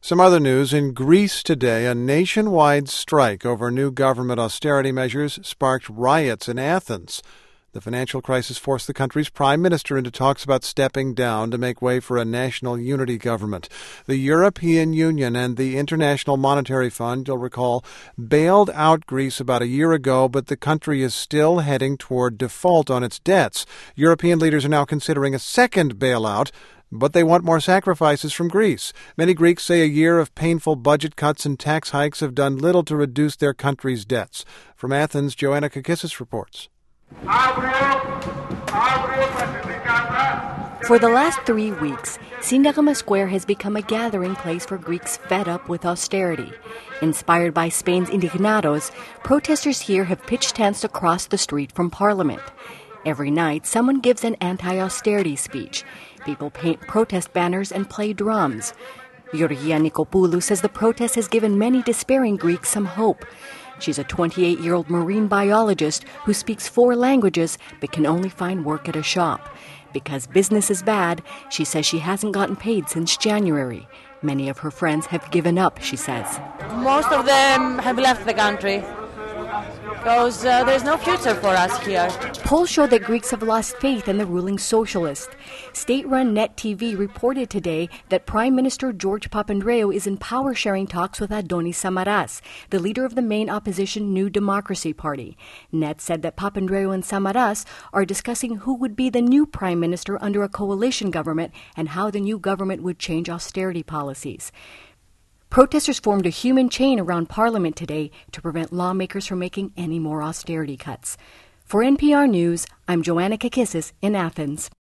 Some other news. In Greece today, a nationwide strike over new government austerity measures sparked riots in Athens. The financial crisis forced the country's prime minister into talks about stepping down to make way for a national unity government. The European Union and the International Monetary Fund, you'll recall, bailed out Greece about a year ago, but the country is still heading toward default on its debts. European leaders are now considering a second bailout, but they want more sacrifices from Greece. Many Greeks say a year of painful budget cuts and tax hikes have done little to reduce their country's debts. From Athens, Joanna Kakissis reports. For the last 3 weeks, Syntagma Square has become a gathering place for Greeks fed up with austerity. Inspired by Spain's Indignados, protesters here have pitched tents across the street from Parliament. Every night, someone gives an anti-austerity speech. People paint protest banners and play drums. Georgia Nikopoulou says the protest has given many despairing Greeks some hope. She's a 28-year-old marine biologist who speaks 4 languages but can only find work at a shop. Because business is bad, she says she hasn't gotten paid since January. Many of her friends have given up, she says. Most of them have left the country because there's no future for us here. Polls show that Greeks have lost faith in the ruling socialist. State-run Net TV reported today that Prime Minister George Papandreou is in power-sharing talks with Adonis Samaras, the leader of the main opposition New Democracy Party. Net said that Papandreou and Samaras are discussing who would be the new prime minister under a coalition government and how the new government would change austerity policies. Protesters formed a human chain around Parliament today to prevent lawmakers from making any more austerity cuts. For NPR News, I'm Joanna Kakissis in Athens.